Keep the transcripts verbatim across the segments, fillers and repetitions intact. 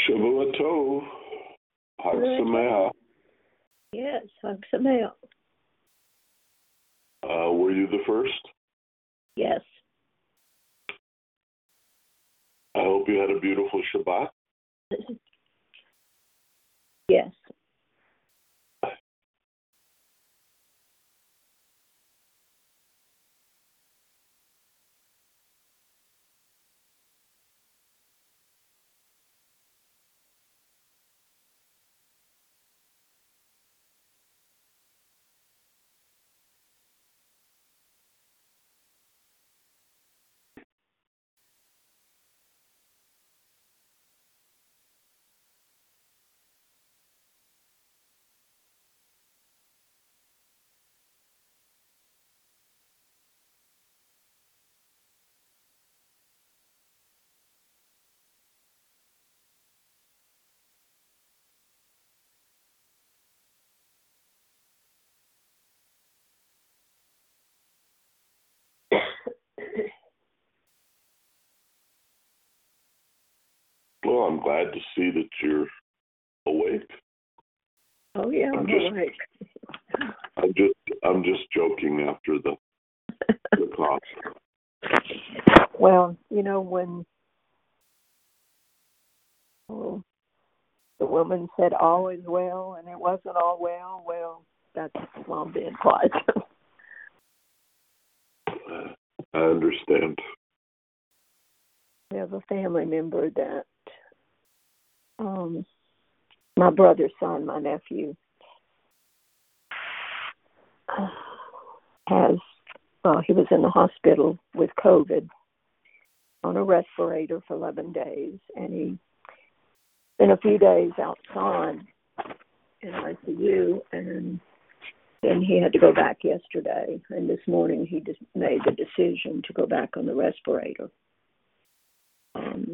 Shavua Tov. Hag Sameach. Yes, Hag Sameach. Uh, were you the first? Yes. I hope you had a beautiful Shabbat. Yes. Well, I'm glad to see that you're awake. Oh yeah, I'm, I'm just, awake. I'm just, I'm just joking after the, the cough. Well, you know when oh, the woman said all is well, and it wasn't all well. Well, that's why I'm being quiet. I understand. We have a family member that um, my brother's son, my nephew, has, well, he was in the hospital with COVID on a respirator for eleven days, and he spent a few days outside in I C U, and then he had to go back yesterday, and this morning he just made the decision to go back on the respirator. Um,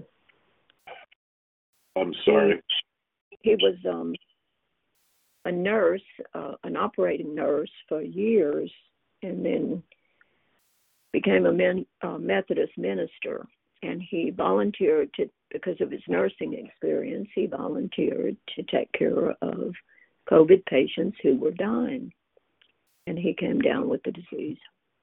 I'm sorry. He, he was um, a nurse, uh, an operating nurse for years, and then became a men, uh, Methodist minister. And he volunteered to, because of his nursing experience, he volunteered to take care of COVID patients who were dying. And he came down with the disease.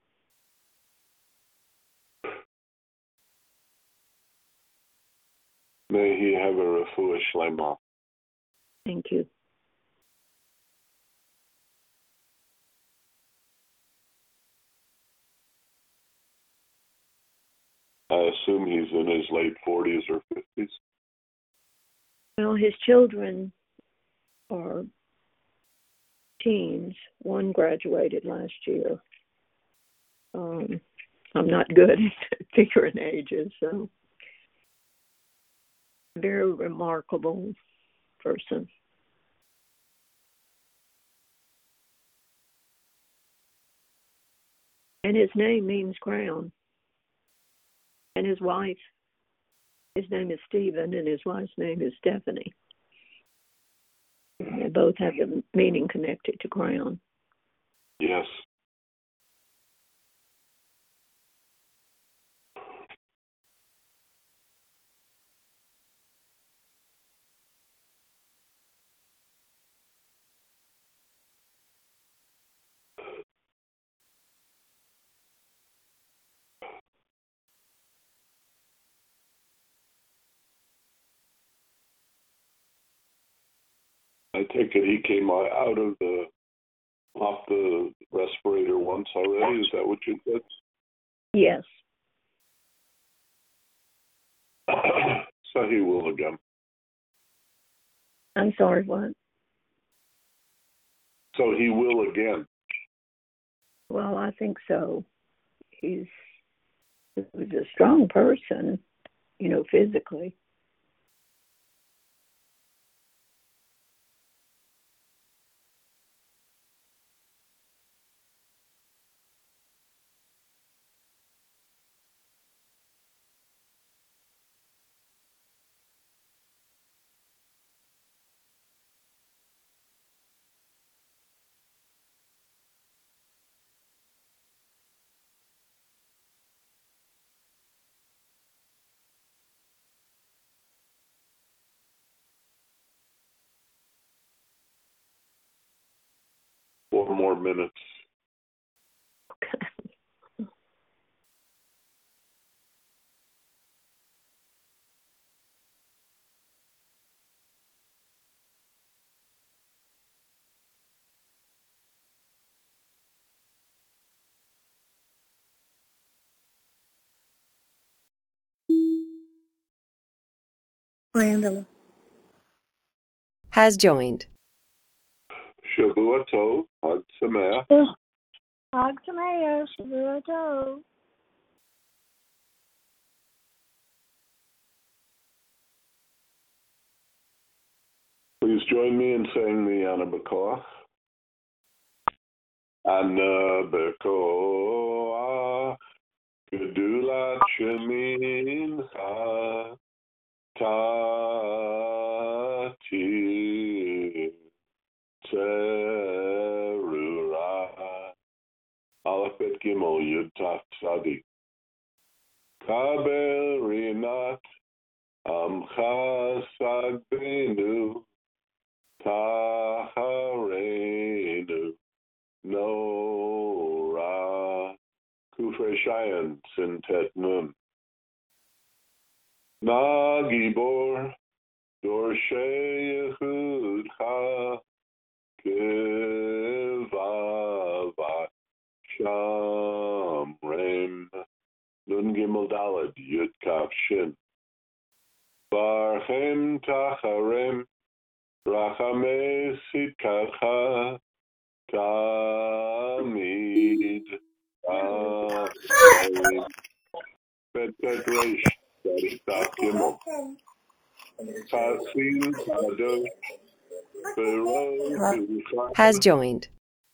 May he have a refuah shlema. Thank you. I assume he's in his late forties or fifties. Well, his children are teens. One graduated last year. Um, I'm not good at figuring ages, so very remarkable person. And his name means crown. And his wife, his name is Stephen, and his wife's name is Stephanie. And they both have the meaning connected to crown. Yes. I take it he came out of the off the respirator once already. Is that what you said? Yes. So he will again. I'm sorry, what? So he will again. Well, I think so. He's he was a strong person, you know, physically. four more minutes. Okay. Has joined. Shavua Tov, Hag Sameach. Hag Sameach, Shavua Tov. Please join me in saying the Ana B'Koach. Ana B'Koach, Gedulat Shemincha, Tati Terura, Aleph Bet Gimel Yud Taf Tzadi. Kabel Rinat, Amcha Sagbenu, Taharenu, Nora, Kufre Shayan, Sintet Nun. Nagibor, Dorshe Yehudcha, Kivava, Shamrem, Nun Gimel Dalad, Yud Kaf Shin. Barchem Tacharem, Rachamei Sitkacha, Tamid, Tamid, Bet Bet Reish, Taf Gimel, Tasin Kadosh, Bero Has joined.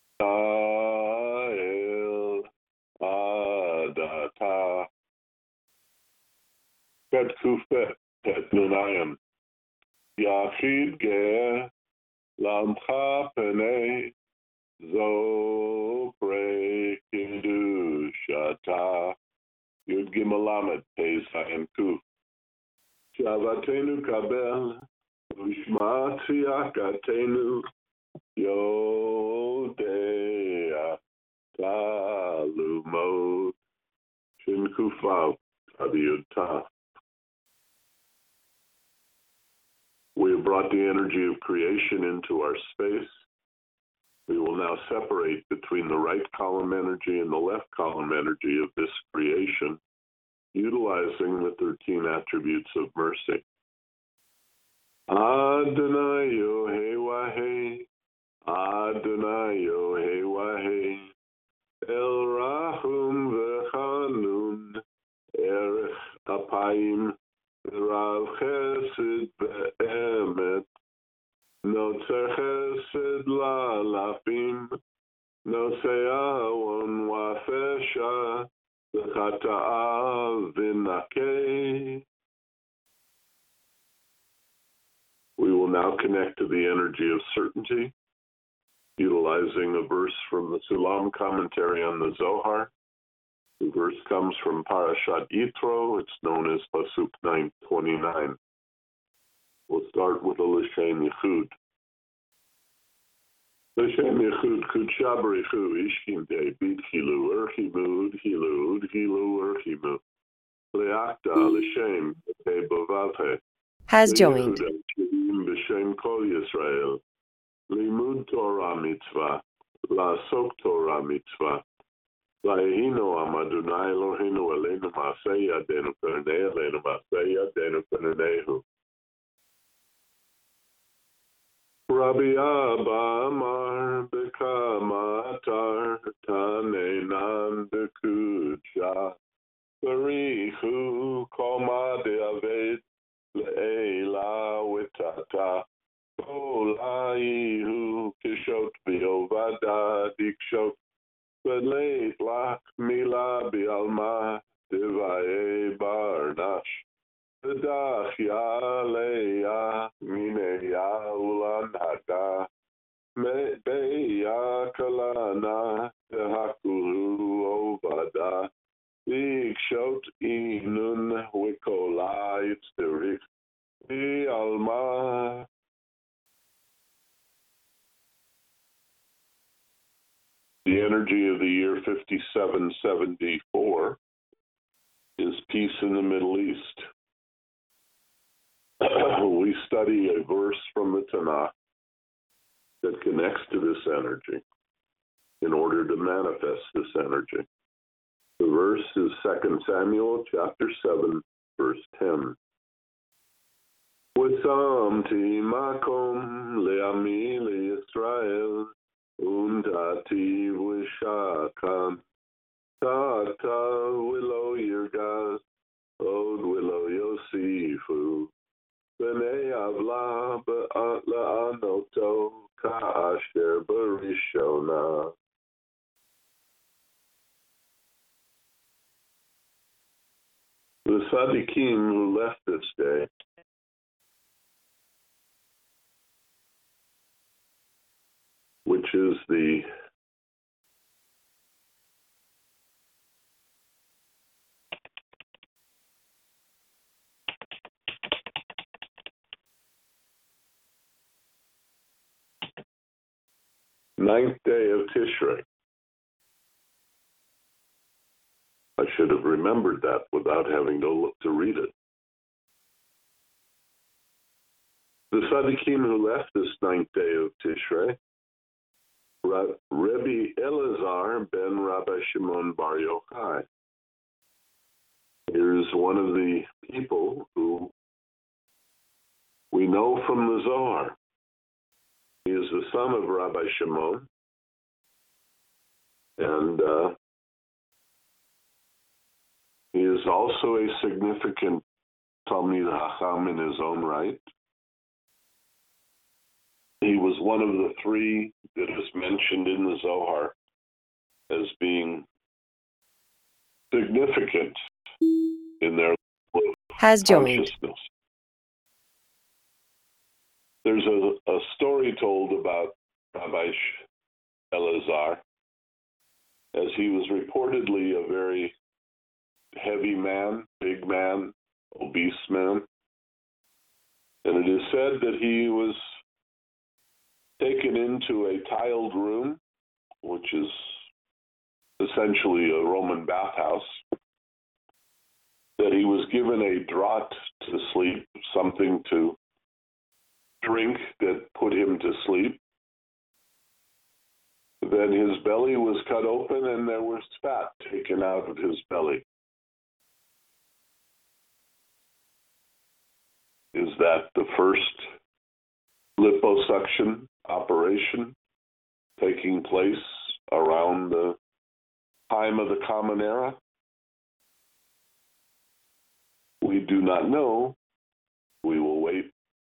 Ta'el Adata, Bet Kufet, Bet Nunayim, Yachid Ger, Lamcha Penei, Zopre Kidushata, Yud Gimel Lamed, Pei Zayin Kuf. Shavatenu Kabel, Ushma Tziyakatenu, Yodea, Talumot, Shin Kufav, Adiyud Taf. We have brought the energy of creation into our space. We will now separate between the right column energy and the left column energy of this creation, utilizing the thirteen attributes of mercy. Adonai Yohei Wahei, Adonai Yohei Wahei, El Rahum V'Chanun, Erech Apayim, Rav Chesed Be'emet, Notzer Chesed La'alafim, Nosei Awon Wafesha, V'Chata'a V'Nakei. We will now connect to the energy of certainty, utilizing a verse from the Sulam commentary on the Zohar. The verse comes from Parashat Yitro. It's known as Pasuk nine twenty-nine. We'll start with a L'Shem Yichud. L'Shem Yichud Kudsha B'Richu Ishkim De B'Tchilu Erchimu Udchilu Udchilu Erchimu Le'akta L'Shem De B'Vavhe Has joined. B'Shem Kol Yisrael Limud Torah Mitzvah La'asok Torah Mitzvah Vayehinu Amadunai Eloheinu Aleinu Ma'aseh Yadenu Pernei Aleinu Ma'aseh Yadenu Pernehu. Rabbi Abba Amar Bekama Atar Tanenan Bekudsha Barichu Koma De'aved Le'ela Witata Kolaihu Kishot Biovada Dikshot Beleit Lach Mila Bialma Devaye Barnash Bedach Yaleya Mineya Ulan Hada Beya Kalana Dehakulu Ovada Dikshot Inun Wikola Yitzterich Bialma. energy of the year fifty-seven seventy-four is peace in the Middle East. We study a verse from the Tanakh that connects to this energy in order to manifest this energy. The verse is Second Samuel chapter seven, verse ten. Wisamti makom le'ami le'Yisrael undati v'shakan tata willow yirgaz od willow yosifu b'nei avla la'anoto ka'asher barishona. The Tzaddikim who left this day which is the ninth day of Tishrei. I should have remembered that without having to look to read it. The Tzaddikim who left this ninth day of Tishrei, Rabbi Elazar ben Rabbi Shimon Bar Yochai. Here's one of the people who we know from the Zohar. He is the son of Rabbi Shimon, and uh, he is also a significant Talmid Hacham in his own right. He was one of the three that is mentioned in the Zohar as being significant in their Has joined. consciousness. There's a, a story told about Rabbi Elazar, as he was reportedly a very heavy man, big man, obese man. And it is said that he was taken into a tiled room, which is essentially a Roman bathhouse, that he was given a draught to sleep, something to drink that put him to sleep. Then his belly was cut open and there was fat taken out of his belly. Is that the first liposuction operation taking place around the time of the Common Era? We do not know. We will wait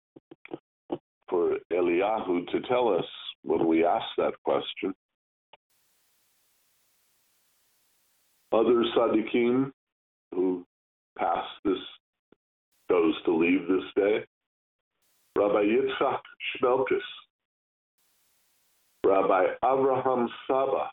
for Eliyahu to tell us when we ask that question. Other Tzaddikim who passed this, chose to leave this day: Rabbi Yitzchak Shmelkis, Rabbi Avraham Saba,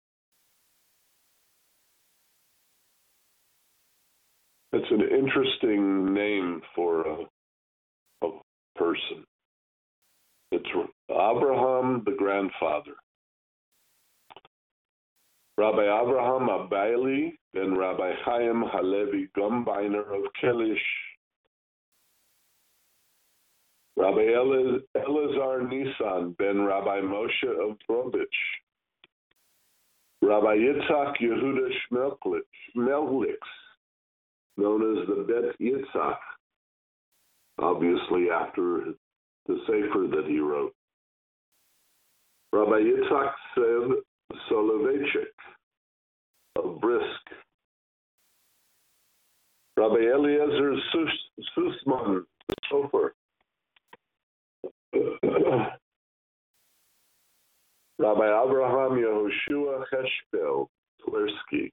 it's an interesting name for a, a person. It's Abraham, the grandfather. Rabbi Abraham Abaili, then Rabbi Chaim Halevi Gumbiner of Kelish. Rabbi Elazar Nisan, ben Rabbi Moshe of Drobich. Rabbi Yitzhak Yehuda Shmelklis, known as the Bet Yitzhak, obviously after the Sefer that he wrote. Rabbi Yitzhak Sev Soloveitchik of Brisk. Rabbi Eliezer Sus- Sussman, the Sofer. Rabbi Abraham Yehoshua Heshbel Tversky,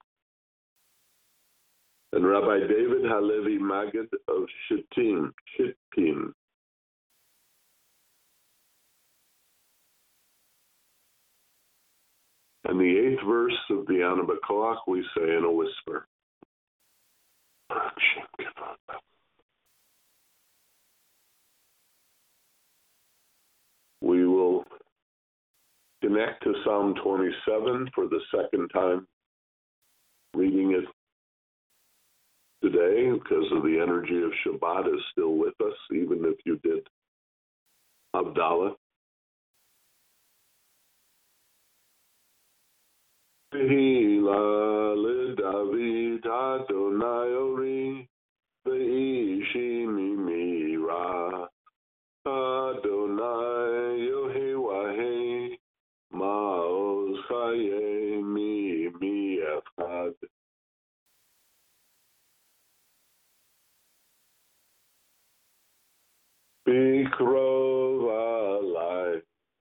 and Rabbi David Halevi Magid of Shittim, Shittim. And the eighth verse of the Ana B'Koach we say in a whisper. We will connect to Psalm twenty-seven for the second time, reading it today because of the energy of Shabbat is still with us, even if you did Abdallah. Tehillah leDavid Adonai Ori ve'ishi mimira Adonai Yohei Ma'oz Chaye mi mi echad. Bikrov alai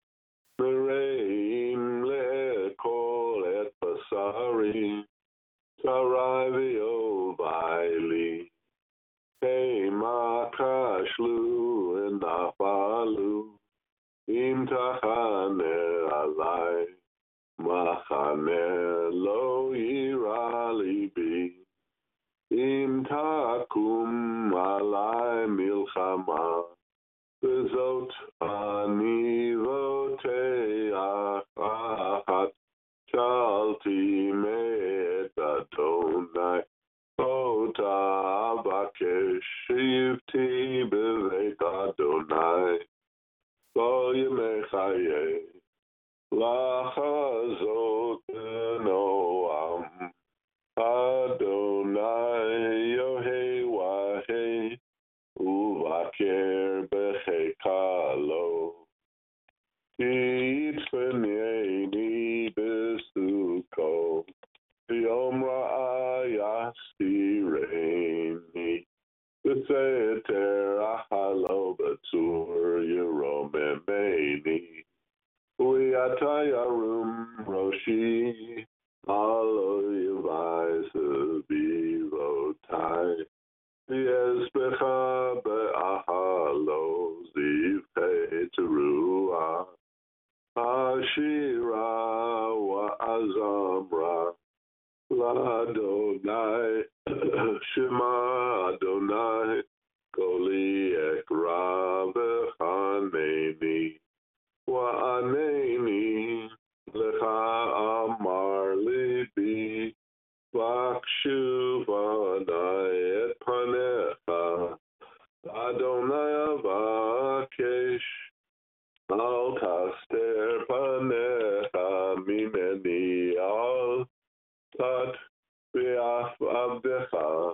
Mereim le'ekol et basari Sarai v'yovaili Hema kashlu and nafalu Im tachane alai Machane lo yira libi Im takum alai milchama Bezot ani voteach achat Shalti me'et Adonai Ota abakesh shivti beveit Adonai Lo yemei chaye lachazot noam Adonai yohei wahei uvaker bechekalo Yitzvenieni besuko Yom ra'ayas tireni B'seter achalo b'tzur yeromemeni U'yata yarum roshi Alo yivai sevivotai Yesbecha be'achalo zivkei teruah Ashira wa'azamra L'Adonai Shema Adonai Koli ekra v'chaneni Wa'aneni Lecha amar libi Vakshu v'anai et panecha Adonai avakesh Al taster panecha mimeni al tat be'af abdecha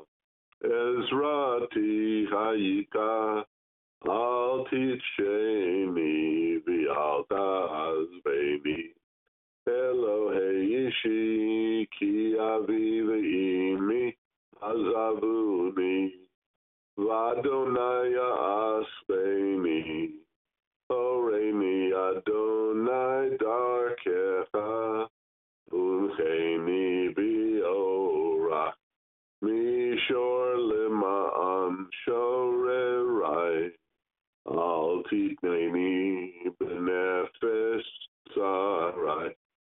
Ezrati hayika al titsheni v'al ta'azveni Elohei ishi ki avi v'imi azavuni V'Adonai ya'asbeni Oreni Adonai darkecha Uncheni bi'orach Mishor lema'an shorerai Al titneni b'nefesh tzarai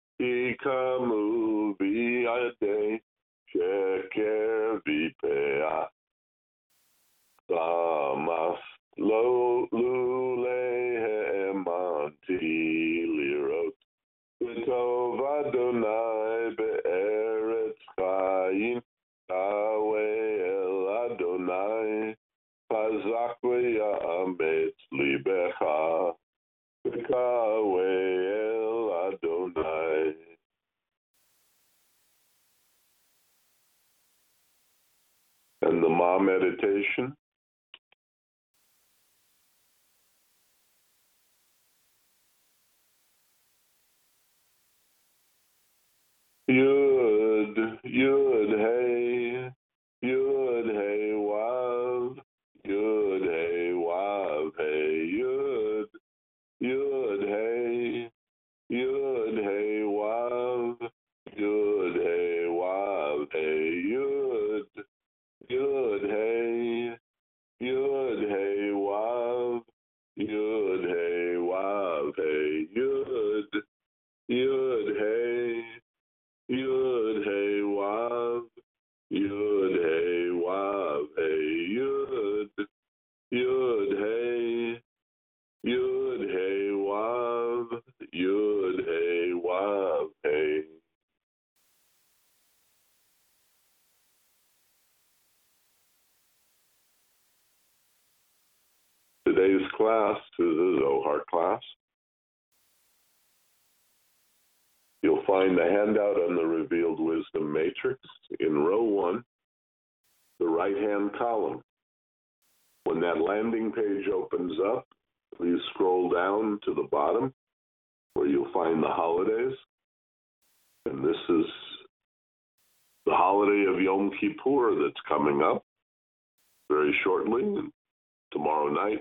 Ikamu b'yadei sheker v'peah Lamas lo lule he'emanti lirot V'tov Adonai be'eretz chayim Yahweh el Adonai Chazak v'ya'ametz libecha V'kaweh el Adonai. And the Ma meditation. Yud, Yud, Hey, Yud, Hey, Wav, Yud, Hey, Wav, Hey, Yud, Yud, Hey, Yud, Hey, Wav, Yud, Hey, Wav, Hey, Yud, Yud, Hey, Yud, Hey, Wav, Yud, Hey, Wav, Hey, Yud, Yud, Hey, Yud, Hey, Wav, Yud, Hey, Wav, Hey, Yud, Yud, Hey, Yud, Hey, Wav, Yud, Hey, Today's class is a Zohar class. You'll find the handout on the Revealed Wisdom Matrix in row one, the right-hand column. When that landing page opens up, please scroll down to the bottom where you'll find the holidays. And this is the holiday of Yom Kippur that's coming up very shortly, tomorrow night.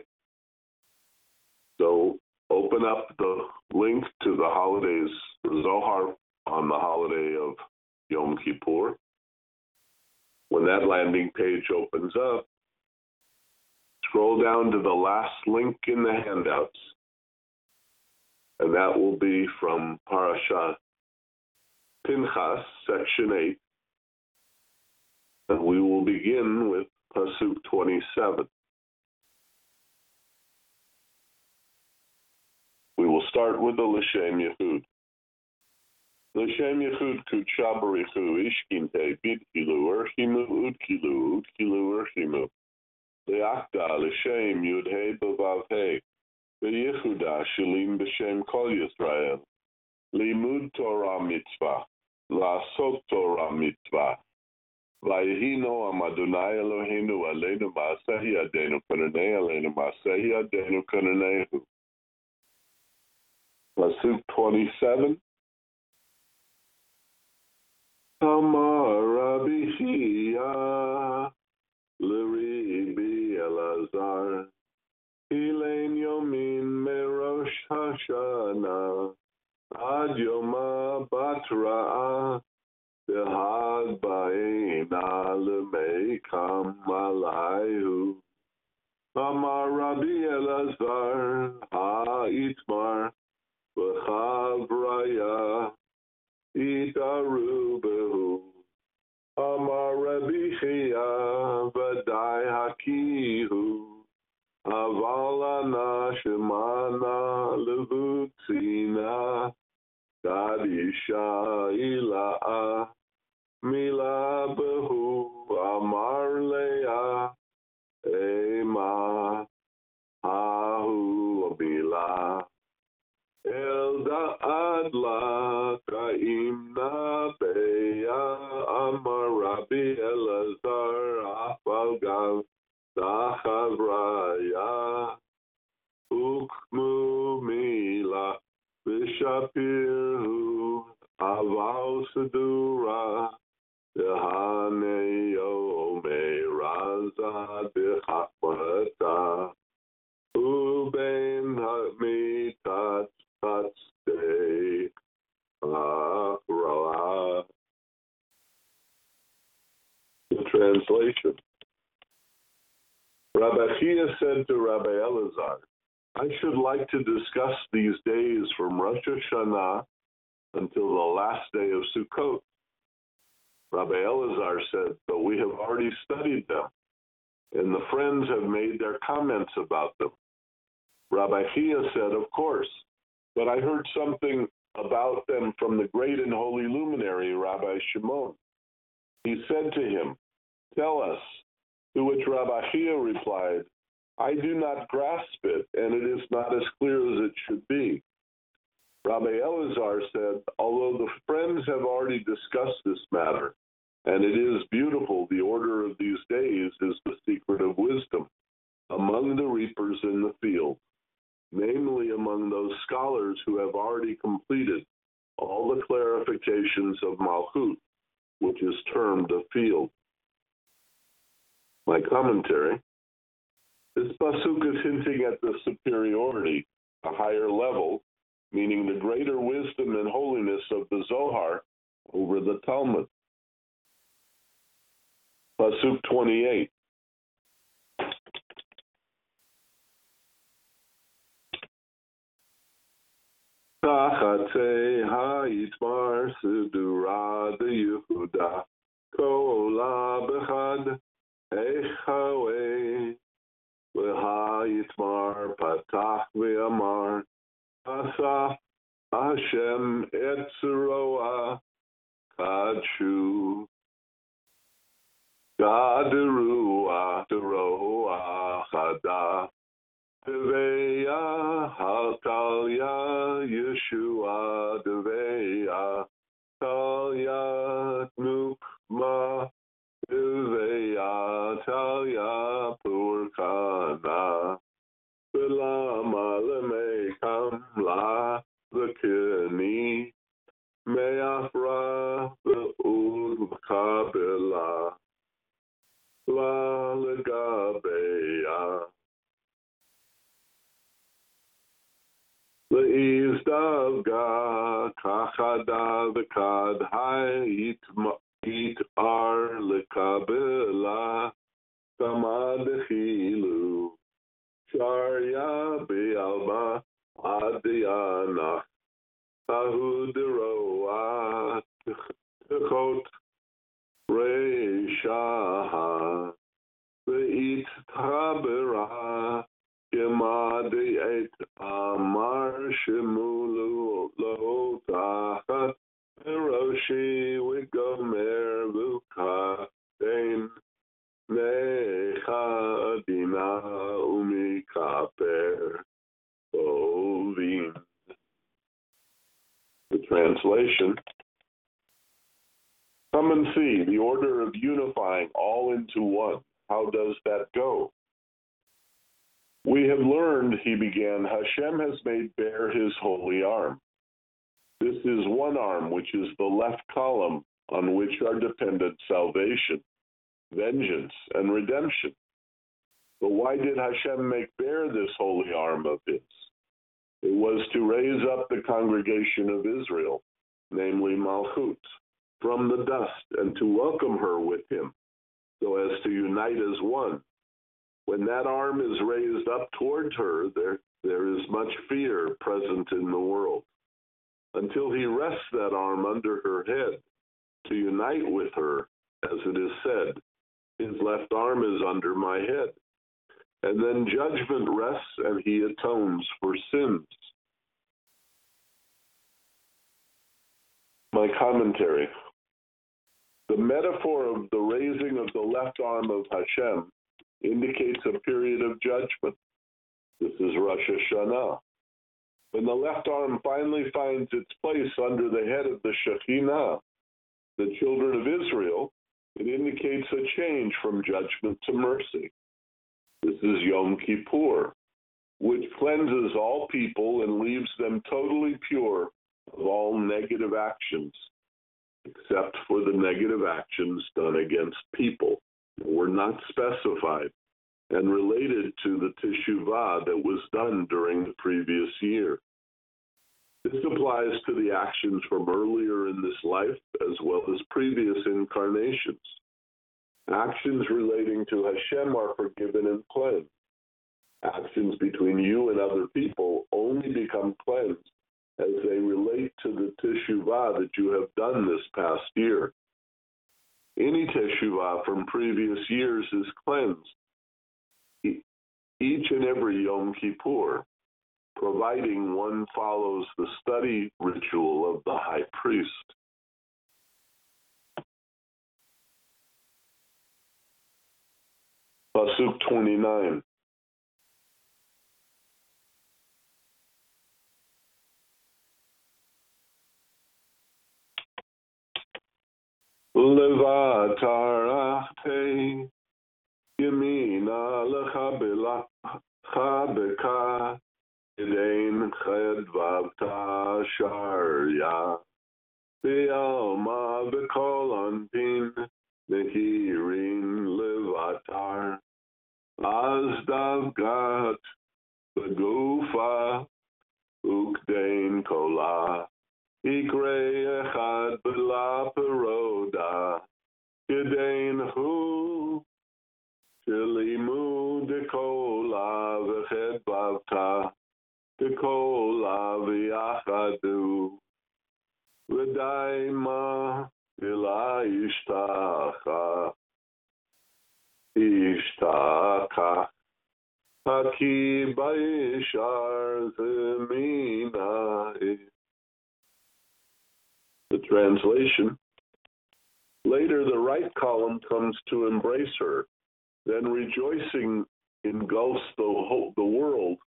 So open up the link to the holidays, the Zohar on the holiday of Yom Kippur. When that landing page opens up, scroll down to the last link in the handouts, and that will be from Parashat Pinchas, section eight, and we will begin with Pasuk twenty-seven. We will start with the L'Shem Yehud. L'Shem Yehud Kutsha Barichu Ishkinte Bidkilu Urchimu Udkilu Udkilu Urchimu Leakda L'Shem Yudhei Bavav Hei Beyehuda Shalim B'Shem Kol Yisrael Limud Torah Mitzvah La'asot Torah Mitzvah Vayihino Am Adonai Eloheinu Aleinu Ma'asehi Adenu Kananei Aleinu Ma'asehi Adenu Kananeihu. Pasuk twenty-seven. Amar Rabbi Chia L'Ribi Elazar Hilein Yomin Merosh Hashana Ad Yoma Batra Dehad Ba'ina L'Meikam Alayhu. Amar Rabbi Elazar Ha'itmar V'chavraya Itaru Behu. Amar Rabbi Chia V'dai Hakihu Avalana Shemana Levutzina Kadisha Ila'a Mila Behu. Amar Leah Ema Hahu Mila Elda Adla Kaimna Beya Amar Rabbi Elazar Afalgav Dachavraya Ukmu Mila Bishapirhu Aval Sedura Dehaneyo Meraza Dechapata Uben Hamitat Day, uh, the translation. Rabbi Chia said to Rabbi Elazar, I should like to discuss these days from Rosh Hashanah until the last day of Sukkot. Rabbi Elazar said, but we have already studied them, and the friends have made their comments about them. Rabbi Chia said, of course, but I heard something about them from the great and holy luminary, Rabbi Shimon. He said to him, tell us, to which Rabbi Chia replied, I do not grasp it, and it is not as clear as it should be. Rabbi Elazar said, although the friends have already discussed this matter, and it is beautiful, the order of these days is the secret of wisdom among the reapers in the field, namely among those scholars who have already completed all the clarifications of Malchut, which is termed a field. My commentary. This pasuk is hinting at the superiority, a higher level, meaning the greater wisdom and holiness of the Zohar over the Talmud. Pasuk twenty-eight. Tachatei ha'itmar sidura de Yehuda kola bechad echawe v'ha'itmar patach v'amar asaf Hashem etzeroa kadshu gaderua deroa chada Deveya Hatalya Yeshua Deveya Talya Nukma Deveya Talya Purkana Bilama Leme Kamla Vakini Meafra Ulkabila La Legabeya Le'izdavga Kachada V'kad Ha'it It Ar Lekabila Kamadechilu Sharya Be'alma Adiyana Tahuderoa Techot Reishaha Ve'it Tabera Yemadi Et Amar Shemulu Lohotachat Eroshi Wigomer Vuka Dain Necha Adina Umikaper Ovin. The translation: Come and see the order of unifying all into one. How does that go? We have learned, he began, Hashem has made bare his holy arm. This is one arm, which is the left column, on which are dependent salvation, vengeance, and redemption. But why did Hashem make bare this holy arm of his? It was to raise up the congregation of Israel, namely Malchut, from the dust, and to welcome her with him, so as to unite as one. When that arm is raised up towards her, there, there is much fear present in the world. Until he rests that arm under her head, to unite with her, as it is said, his left arm is under my head. And then judgment rests and he atones for sins. My commentary. The metaphor of the raising of the left arm of Hashem indicates a period of judgment. This is Rosh Hashanah. When the left arm finally finds its place under the head of the Shekhinah, the children of Israel, it indicates a change from judgment to mercy. This is Yom Kippur, which cleanses all people and leaves them totally pure of all negative actions, except for the negative actions done against people that were not specified and related to the teshuvah that was done during the previous year. This applies to the actions from earlier in this life as well as previous incarnations. Actions relating to Hashem are forgiven and cleansed. Actions between you and other people only become cleansed as they relate to the teshuvah that you have done this past year. Any teshuvah from previous years is cleansed each and every Yom Kippur, providing one follows the study ritual of the high priest. Pasuk twenty-nine. Levatarate Yemina lechabela chabeka Yedain chedvavta sharya Bialma bekol anpin nehirin levatar Azdavgat begufa ukdein kola Ikre echad bela peroda Yedain hu Shelimu dekola v'chedvavta dekola v'yachadu v'daima ila ishtacha ishtaka haki b'yishar zemina. The translation. Later, the right column comes to embrace her. Then rejoicing engulfs the whole, the world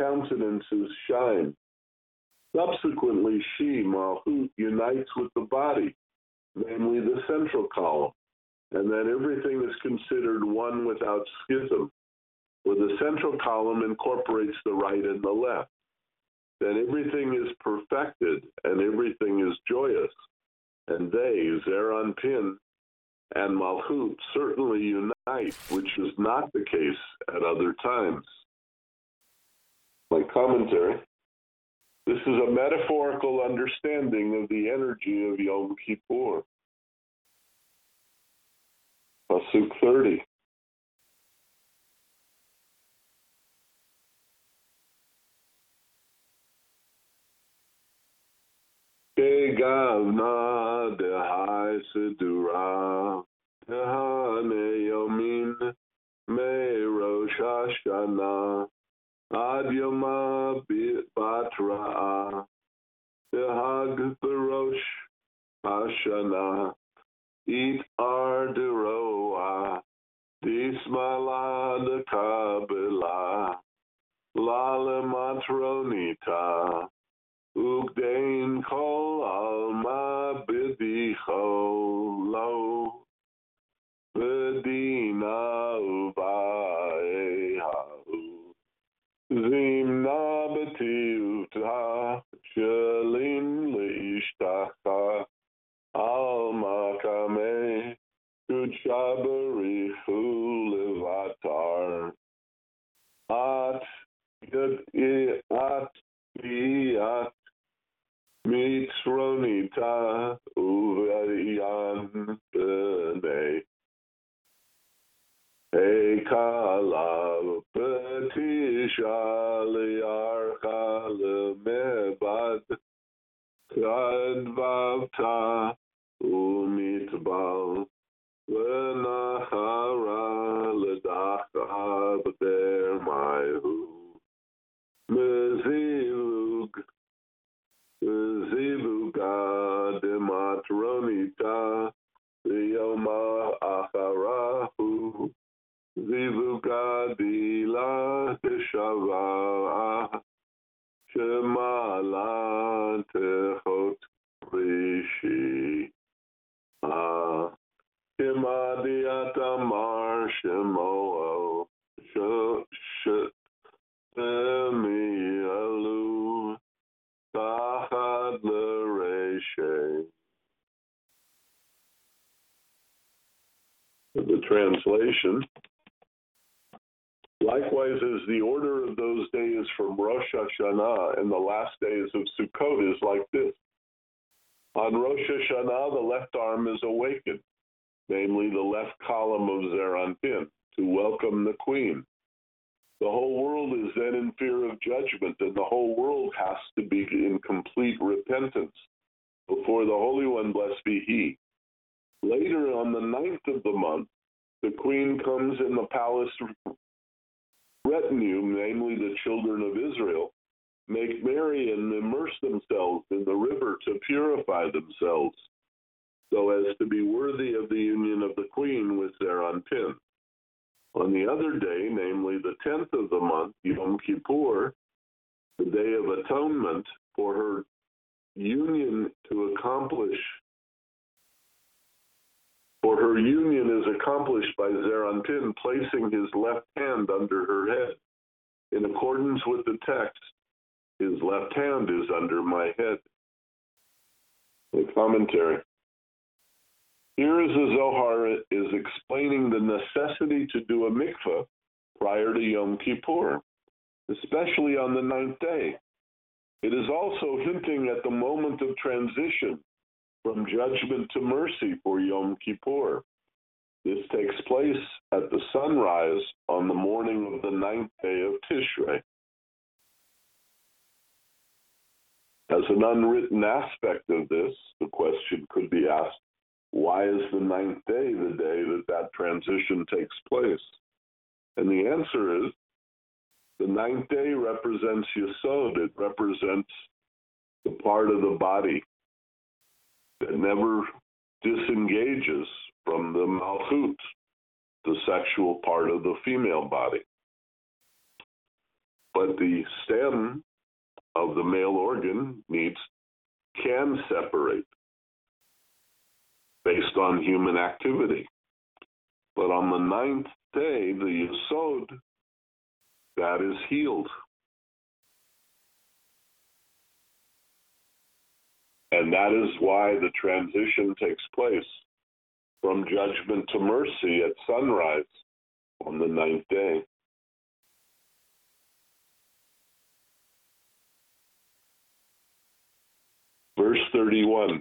countenances shine. Subsequently, she, Malchut, unites with the body, namely the central column, and then everything is considered one without schism, where the central column incorporates the right and the left. Then everything is perfected and everything is joyous, and they, Zeir Anpin and Malchut, certainly unite, which is not the case at other times. My commentary. This is a metaphorical understanding of the energy of Yom Kippur. Pasuk thirty. Gavna dehai sedura dehane yomin me rosh Hashanah ad yoma batra dehag berosh Hashanah it arderoa dismala dekabela lale matronita Ugdein kol alma bidicho lo bedina uvaehu zimna betiuta shelim leishtacha alma kame kudshaberichu levatar at yad at biat Mitzronita uvayan b'nei Ekalav b'tisha li'archa lemebad kadvavta umitbal v'nachara l'dacha b'der maihu mezilug Zivuga de matronita Yoma acharahu Zivuga dila teshava Shemala techot rishi Shemadi atamar shemo Shemi alu Tachad l'reshe. The translation. Likewise, as the order of those days from Rosh Hashanah and the last days of Sukkot is like this. On Rosh Hashanah, the left arm is awakened, namely the left column of Zeir Anpin, to welcome the queen. The whole world is then in fear of judgment, and the whole world has to be in complete repentance before the Holy One, blessed be He. Later, on the ninth of the month, the queen comes in the palace retinue, namely the children of Israel, make merry and immerse themselves in the river to purify themselves, so as to be worthy of the union of the queen with Zeir Anpin. On the other day, namely the tenth of the month, Yom Kippur, the Day of Atonement, for her union to accomplish, for her union is accomplished by Zeir Anpin placing his left hand under her head. In accordance with the text, his left hand is under my head. The commentary. Here is the Zohar is explaining the necessity to do a mikveh prior to Yom Kippur, especially on the ninth day. It is also hinting at the moment of transition from judgment to mercy for Yom Kippur. This takes place at the sunrise on the morning of the ninth day of Tishrei. As an unwritten aspect of this, the question could be asked, why is the ninth day the day that that transition takes place? And the answer is, the ninth day represents Yesod. It represents the part of the body that never disengages from the Malchut, the sexual part of the female body. but the stem of the male organ needs can separate based on human activity. But on the ninth day, the Yesod, that is healed. And that is why the transition takes place from judgment to mercy at sunrise on the ninth day. Verse thirty-one.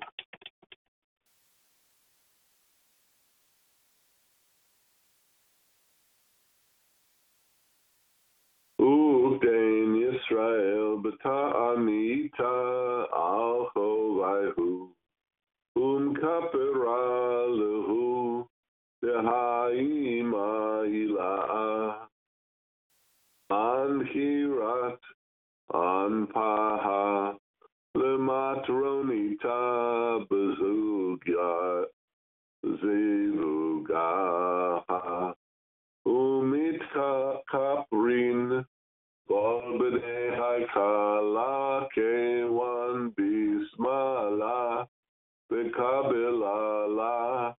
U'tein Yisrael b'ta'anita al chovayhu um kapera lehu deha'ima ila'ah an hirat an paha lematronita bezugya zivugaha umitka kaprin Bol b'nei haikala kewan bismala v'kabelala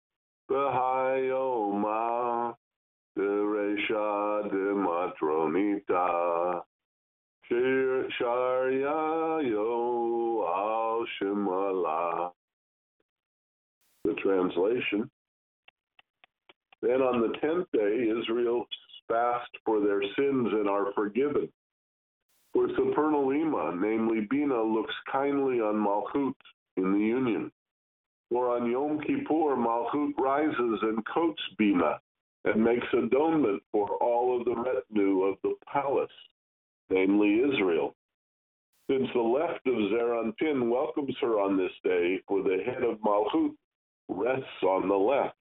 v'hayoma deresha dematronita shir sharyayo al shemala. The translation. Then on the tenth day, Israel fast for their sins and are forgiven. For supernal Ima, namely Bina, looks kindly on Malchut in the union. For on Yom Kippur, Malchut rises and coats Bina and makes atonement for all of the retinue of the palace, namely Israel. Since the left of Zeranpin welcomes her on this day, for the head of Malchut rests on the left.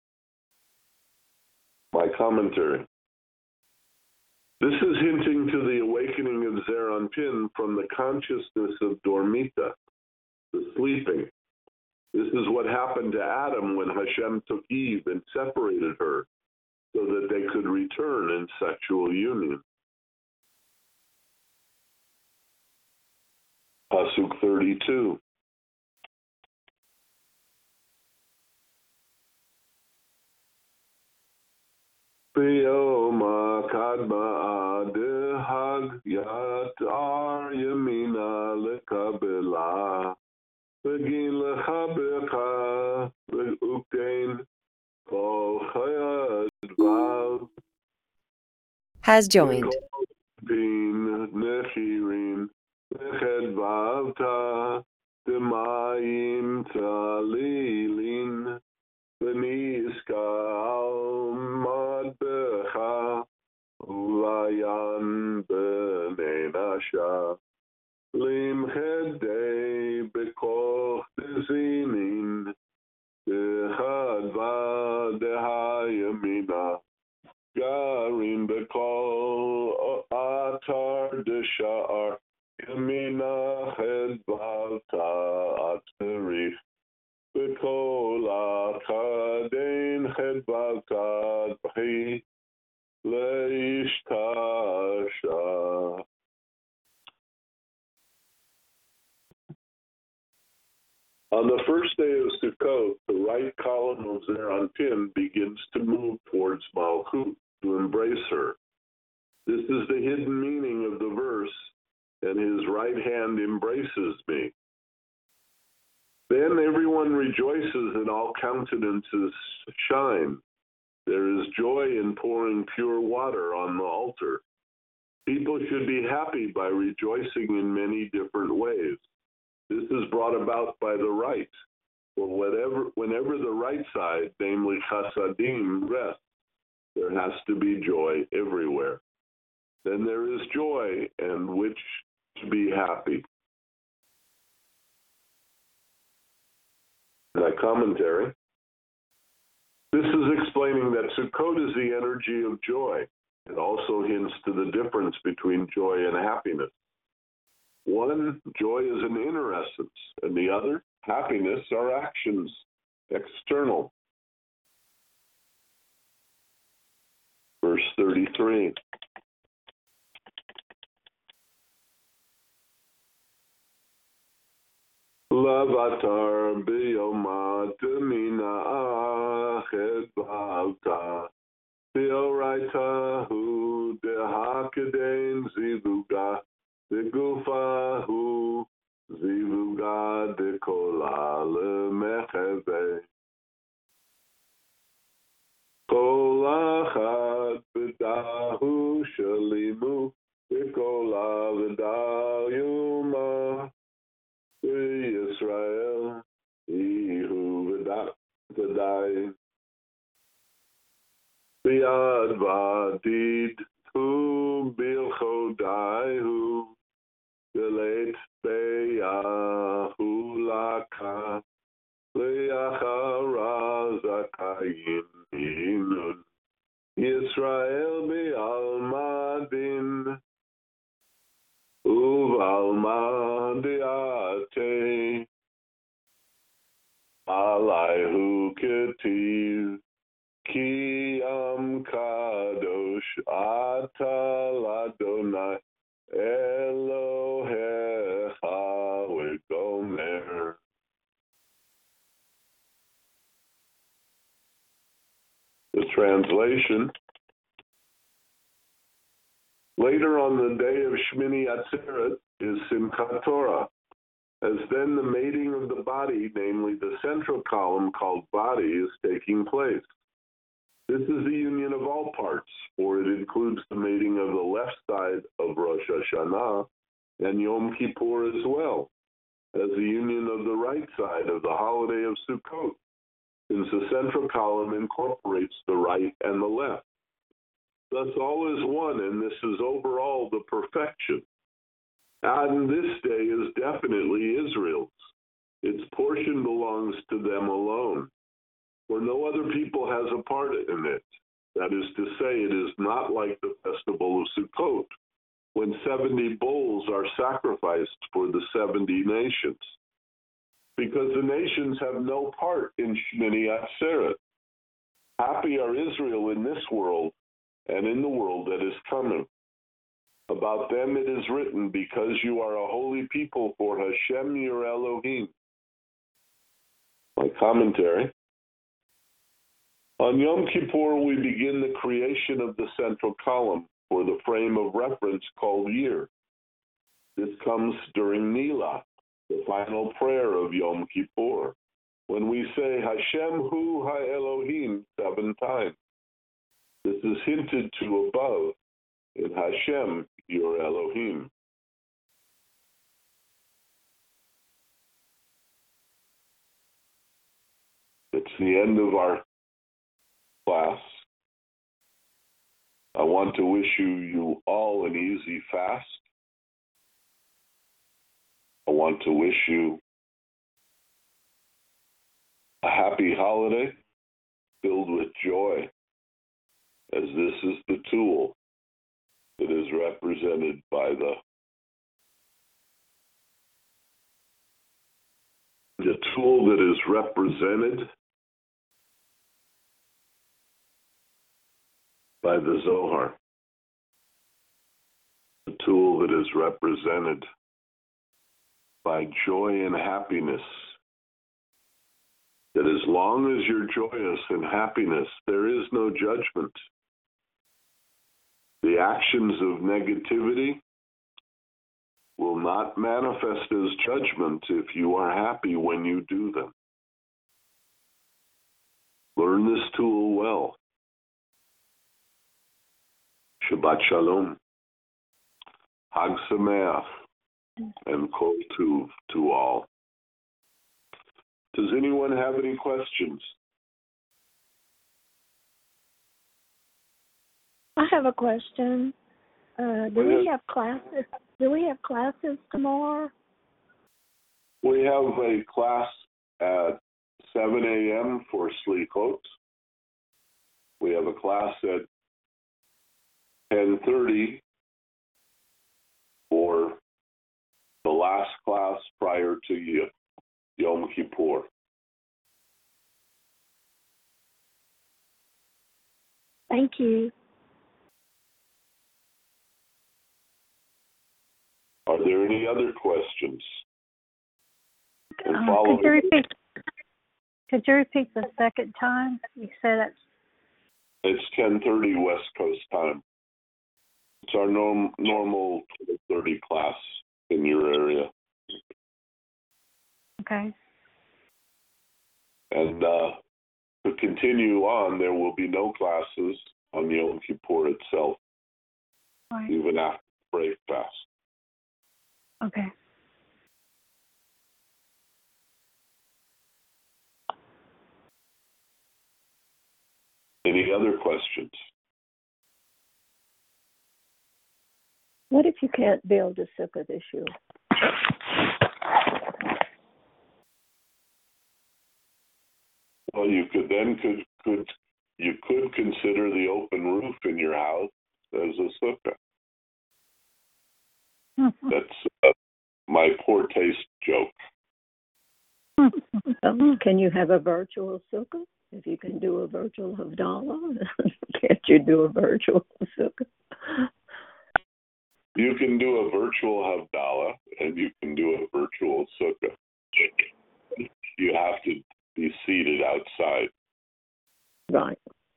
My commentary. This is hinting to the awakening of Zeranpin from the consciousness of Dormita, the sleeping. This is what happened to Adam when Hashem took Eve and separated her so that they could return in sexual union. Pasuk thirty-two. B'yoma kadma adehag yatar yamina lekabela v'gin lechabecha v'uktein kol chayad vav Has joined. bin nechirin v'ched vavta demayim talilin v'niska al Ulayan b'nei nasha limchedei b'koch dezinin dehadva dehayamina garin b'kol atar deshar yamina chedvalta atmerich b'kol akadein chedvalta b'hi Leishtasha. On the first day of Sukkot, the right column of Zeranpin begins to move towards Malchut to embrace her. This is the hidden meaning of the verse, and his right hand embraces me. Then everyone rejoices and all countenances shine. There is joy in pouring pure water on the altar. People should be happy by rejoicing in many different ways. This is brought about by the right. For whatever, whenever the right side, namely Chasadim, rests, there has to be joy everywhere. Then there is joy and which to be happy. My commentary. This is explaining that Sukkot is the energy of joy. It also hints to the difference between joy and happiness. One, joy is an inner essence, and the other, happiness, are actions, external. Verse thirty-three. Lavatar biyoma demina achet ba'alta. Theoraita hu dehakaden zivuga degufa hu zivuga dekola lemecheve. Kolachad bedahu shalimu dekola vedayuma Israel ihu vedai. Biad vadid hu bilchodai hu delet beyahu laka leachara zakayim inun Israel bialmadin uvalmadiate alaihu ketiv Ki am kadosh atal Adonai Elohecha v'gomer. The translation. Later on the day of Shmini Atzeret is Simchat Torah, as then the mating of the body, namely the central column called body, is taking place. This is the union of all parts, for it includes the mating of the left side of Rosh Hashanah and Yom Kippur as well, as the union of the right side of the holiday of Sukkot, since the central column incorporates the right and the left. Thus all is one, and this is overall the perfection. And this day is definitely Israel's. Its portion belongs to them alone, for no other people has a part in it. That is to say, it is not like the festival of Sukkot, when seventy bulls are sacrificed for the seventy nations, because the nations have no part in Shmini Atzeret. Happy are Israel in this world and in the world that is coming. About them it is written, because you are a holy people for Hashem your Elohim. My commentary. On Yom Kippur, we begin the creation of the central column for the frame of reference called year. This comes during Nila, the final prayer of Yom Kippur, when we say Hashem Hu HaElohim seven times. This is hinted to above in Hashem, your Elohim. It's the end of our class. I want to wish you, you all an easy fast. I want to wish you a happy holiday filled with joy, as this is the tool that is represented by the the tool that is represented by the Zohar, the tool that is represented by joy and happiness, that as long as you're joyous and happiness, there is no judgment. The actions of negativity will not manifest as judgment if you are happy when you do them. Learn this tool well. Shabbat Shalom, Hag Sameach, and Kol Tuv to all. Does anyone have any questions? I have a question. Uh, do we have classes? Do we have classes tomorrow? We have a class at seven a.m. for Slichot. We have a class at ten thirty for the last class prior to Yom Kippur. Thank you. Are there any other questions? And Uh, following could you repeat? Could you repeat the second time? You said it. It's ten thirty West Coast time. It's our norm, normal twelve thirty class in your area. Okay. And uh, to continue on, there will be no classes on Yom Kippur itself, Right. even after break fast. Okay. Any other questions? What if you can't build a sukkah this year? Well, you could then could could you could consider the open roof in your house as a sukkah. That's uh, my poor taste joke. Um, can you have a virtual sukkah? If you can do a virtual Havdalah, can't you do a virtual sukkah? You can do a virtual Havdalah and you can do a virtual sukkah. You have to be seated outside. Right.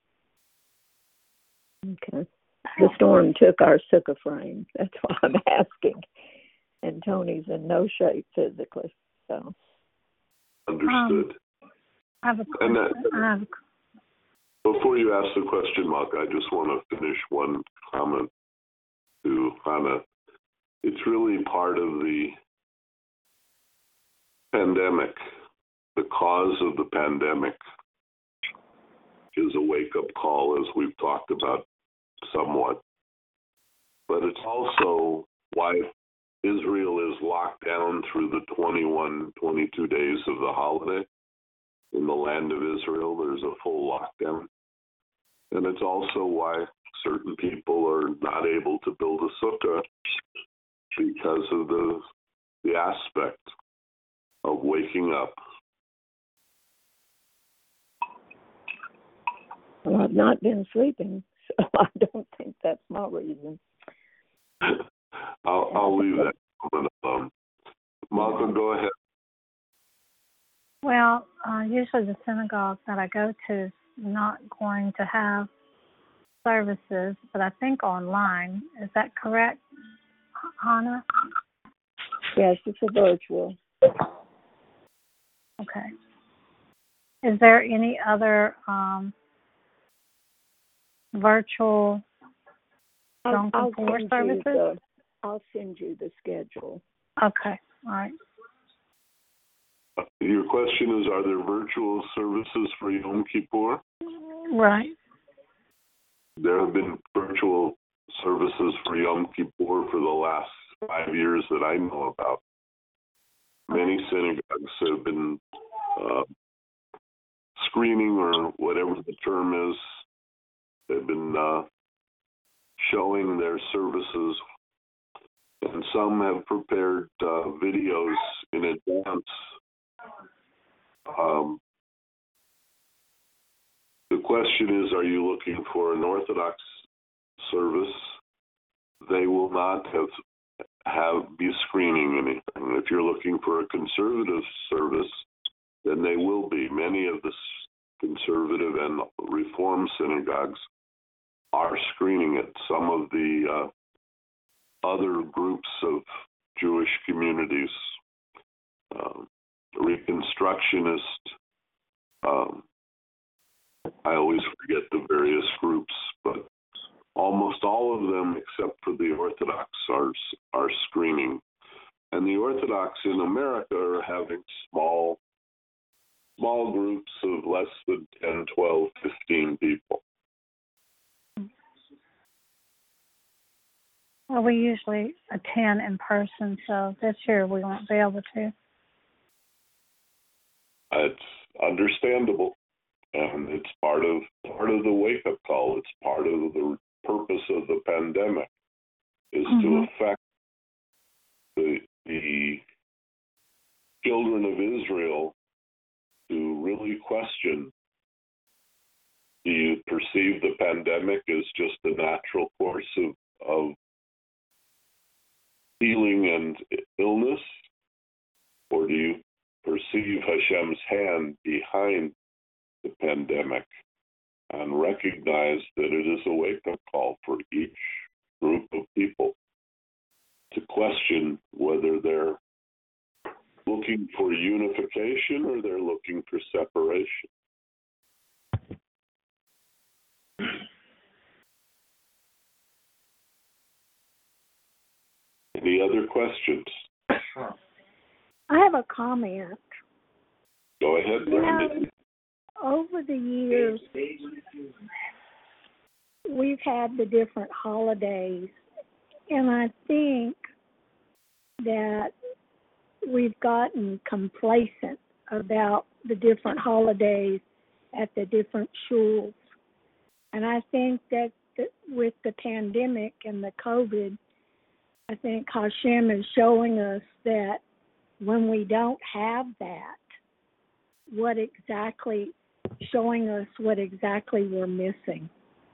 Okay. The storm took our sukkah frame. That's why I'm asking. And Tony's in no shape physically. So. Understood. Um, I have a question. And that, I have a, before you ask the question, Mark, I just want to finish one comment to Hannah. It's really part of the pandemic. The cause of the pandemic is a wake-up call, as we've talked about somewhat. But it's also why Israel is locked down through the twenty-one, twenty-two days of the holiday. In the land of Israel, there's a full lockdown. And it's also why certain people are not able to build a sukkah because of the the aspect of waking up. Well, I've not been sleeping, so I don't think that's my reason. I'll, I'll leave that comment alone. Malcolm, go ahead. well, uh, usually the synagogue that I go to is not going to have services, but I think online. Is that correct, Hannah? Yes, it's a virtual. Okay. Is there any other um, virtual Yom I'll, I'll Kippur send services? you the, I'll send you the schedule. Okay. All right. Your question is, are there virtual services for Yom Kippur? Right. There have been virtual services for Yom Kippur for the last five years that I know about. Many synagogues have been uh, screening, or whatever the term is. They've been uh, showing their services, and some have prepared uh, videos in advance. Um, the question is, are you looking for an Orthodox service? They will not have have be screening anything. If you're looking for a conservative service, then they will be. Many of the conservative and reform synagogues are screening it. Some of the uh, other groups of Jewish communities, uh, Reconstructionist, um, I always forget the various groups, but almost all of them, except for the Orthodox, are are screening. And the Orthodox in America are having small, small groups of less than ten, twelve, fifteen people. Well, we usually attend in person, so this year we won't be able to. It's understandable, and it's part of part of the wake-up call. It's part of the purpose of the pandemic, is mm-hmm. to affect the, the children of Israel to really question, do you perceive the pandemic as just a natural course of, of healing and illness, or do you perceive hand behind the pandemic and recognize that it is a wake-up call for each group of people to question whether they're looking for unification or they're looking for separation. Any other questions? I have a comment. Go ahead, Brandy. You know, over the years, we've had the different holidays, and I think that we've gotten complacent about the different holidays at the different schools. And I think that the, with the pandemic and the COVID, I think Hashem is showing us that when we don't have that, what exactly, showing us what exactly we're missing.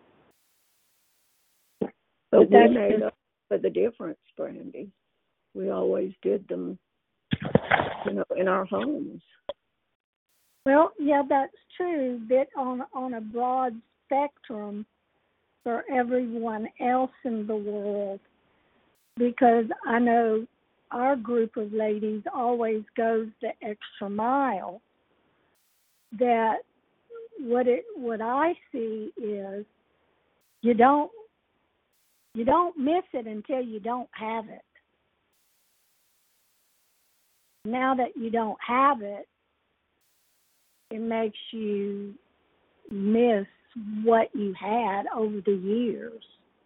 But, But we that's made just- up for the difference, Brandy. We always did them, you know, in our homes. Well, yeah, that's true, but on on a broad spectrum for everyone else in the world, because I know our group of ladies always goes the extra mile. That what it what I see is you don't you don't miss it until you don't have it. Now that you don't have it, it makes you miss what you had over the years.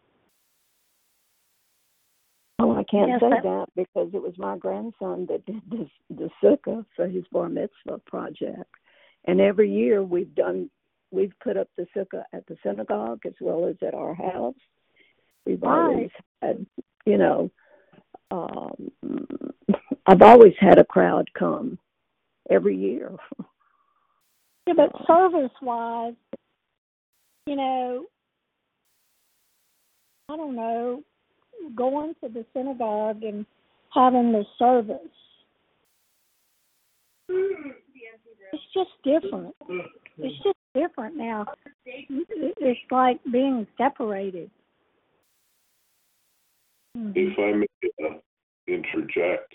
Oh, I can't Yes, say that- that because it was my grandson that did this, the sukkah for his bar mitzvah project. And every year we've done, we've put up the sukkah at the synagogue as well as at our house. We've always had, you know, um, I've always had a crowd come every year. Yeah, but service-wise, you know, I don't know, going to the synagogue and having the service, it's just different. It's just different now. It's like being separated. If I may uh, interject,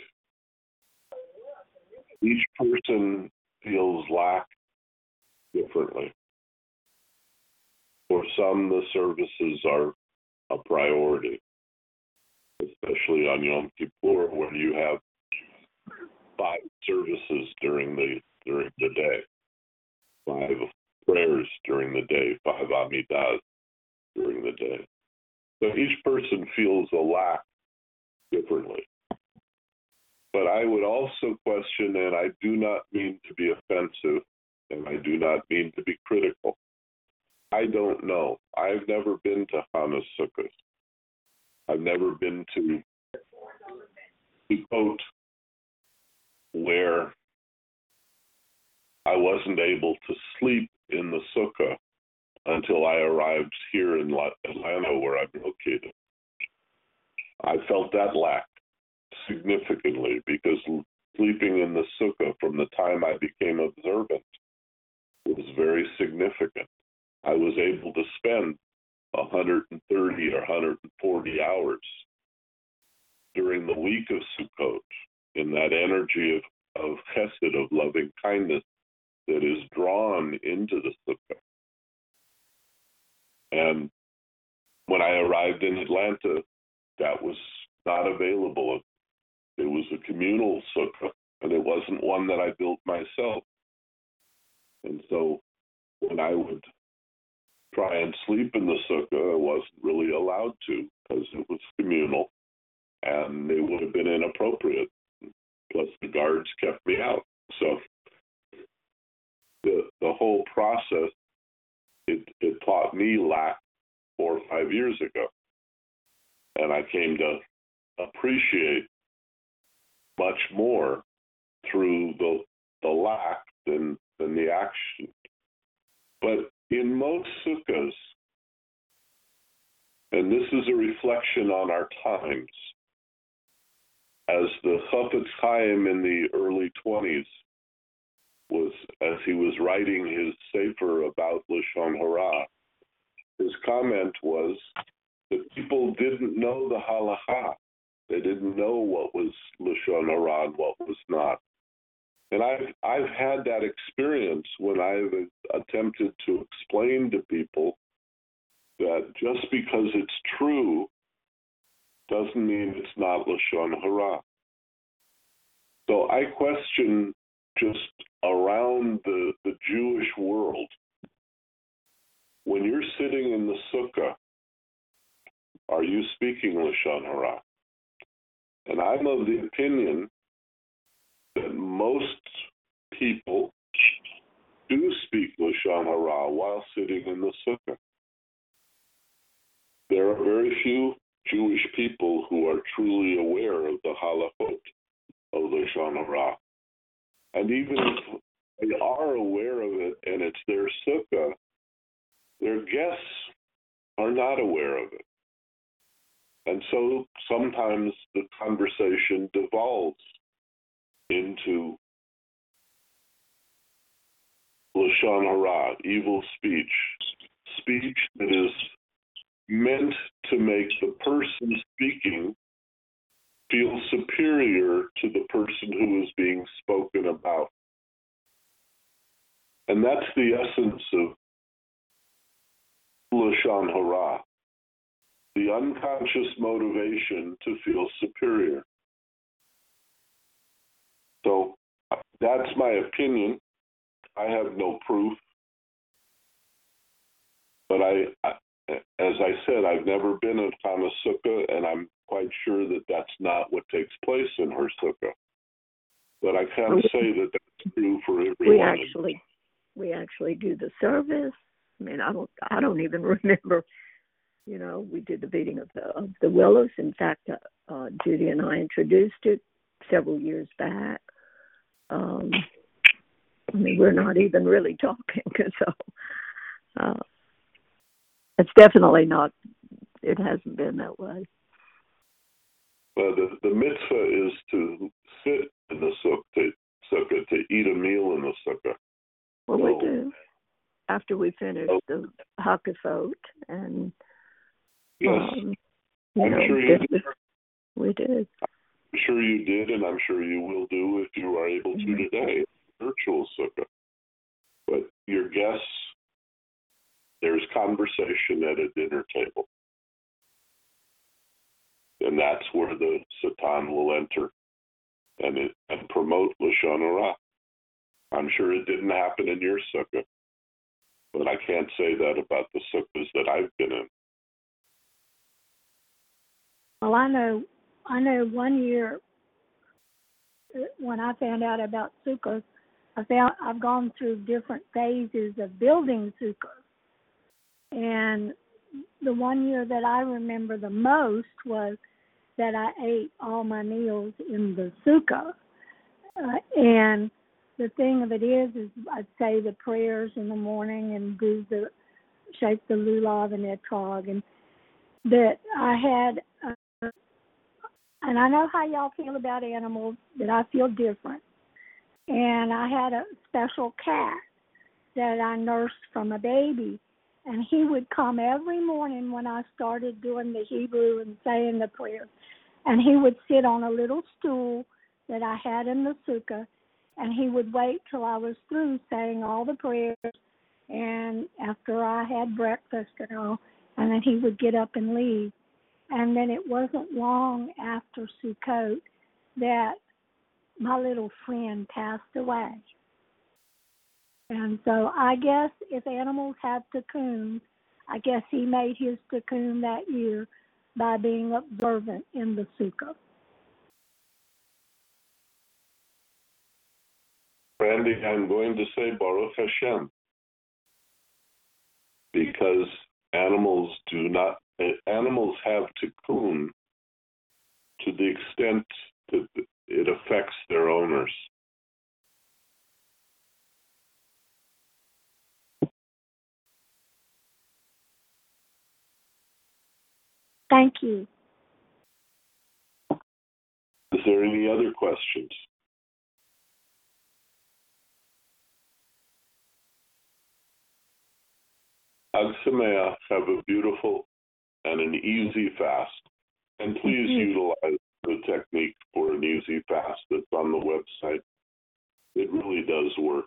each person feels lack differently. For some, the services are a priority, especially on Yom Kippur, where you have five services during the during the day, five prayers during the day, five Amidah during the day. So each person feels a lack differently. But I would also question, and I do not mean to be offensive, and I do not mean to be critical. I don't know. I've never been to Hanukkah Sukkot. I've never been to Sukkot where I wasn't able to sleep in the sukkah until I arrived here in Atlanta, where I'm located. I felt that lack significantly because sleeping in the sukkah from the time I became observant was very significant. I was able to spend one hundred thirty or one hundred forty hours during the week of Sukkot in that energy of, of chesed, of loving kindness that is drawn into the sukkah. And when I arrived in Atlanta, that was not available. It was a communal sukkah, and it wasn't one that I built myself. And so when I would try and sleep in the sukkah, I wasn't really allowed to because it was communal, and it would have been inappropriate. Plus, the guards kept me out. So the the whole process, it, it taught me lack four or five years ago. And I came to appreciate much more through the the lack than, than the action. But in most sukkahs, and this is a reflection on our times, as the Chafetz Chaim in the early twenties was, as he was writing his sefer about Lashon Hara, his comment was that people didn't know the halacha. They didn't know what was Lashon Hara and what was not. And I've, I've had that experience when I've attempted to explain to people that just because it's true doesn't mean it's not Lashon Hara. So I question just around the, the Jewish world, when you're sitting in the sukkah, are you speaking Lashon Hara? And I'm of the opinion that most people do speak Lashon Hara while sitting in the sukkah. There are very few Jewish people who are truly aware of the halachot of Lashon Hara. And even if they are aware of it and it's their sukkah, their guests are not aware of it. And so sometimes the conversation devolves into Lashon Hara, evil speech, speech that is meant to make the person speaking feel superior to the person who is being spoken about. And that's the essence of Lashon Hara, the unconscious motivation to feel superior. So that's my opinion. I have no proof. But I, I as I said, I've never been in Tana Sukkah, and I'm quite sure that that's not what takes place in her sukkah. But I can't say that that's true for everyone. We actually, we actually do the service. I mean, I don't, I don't even remember. You know, we did the beating of the of the willows. In fact, uh, uh, Judy and I introduced it several years back. Um, I mean, we're not even really talking, so uh, it's definitely not. It hasn't been that way. Well, the, the mitzvah is to sit in the sukkah, sukkah, to eat a meal in the sukkah. Well, so, we do after we finish oh, the hakafot, and yes, um, I'm you know, sure you this did. is, we did. I'm sure you did, and I'm sure you will do if you are able to Mm-hmm. today, virtual sukkah. But your guests, there's conversation at a dinner table. And that's where the Satan will enter and it, and promote Lashon Hara. I'm sure it didn't happen in your sukkah, but I can't say that about the sukkahs that I've been in. Well, I know, I know one year when I found out about sukkahs, I found I've gone through different phases of building sukkahs, and the one year that I remember the most was that I ate all my meals in the sukkah. Uh, and the thing of it is, is I'd say the prayers in the morning and do the shape the lulav and etrog, and that I had, uh, and I know how y'all feel about animals, that I feel different. And I had a special cat that I nursed from a baby, and he would come every morning when I started doing the Hebrew and saying the prayers, and he would sit on a little stool that I had in the sukkah, and he would wait till I was through saying all the prayers, and after I had breakfast and all, and then he would get up and leave. And then it wasn't long after Sukkot that my little friend passed away. And so I guess if animals have cocoons, I guess he made his cocoon that year by being observant in the sukkah. Randy, I'm going to say Baruch Hashem, because animals do not, animals have cocoon to the extent that it affects their owners. Thank you. Is there any other questions? Chag Sameach. Have a beautiful and an easy fast. And please Mhm. utilize the technique for an easy fast that's on the website. It really does work.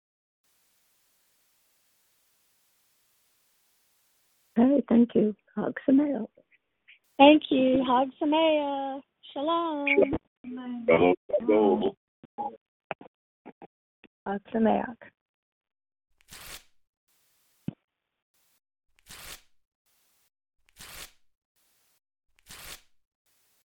Okay, thank you. Chag Sameach. Thank you. Hag Sameach. Shalom. Shalom. Chag Sameach.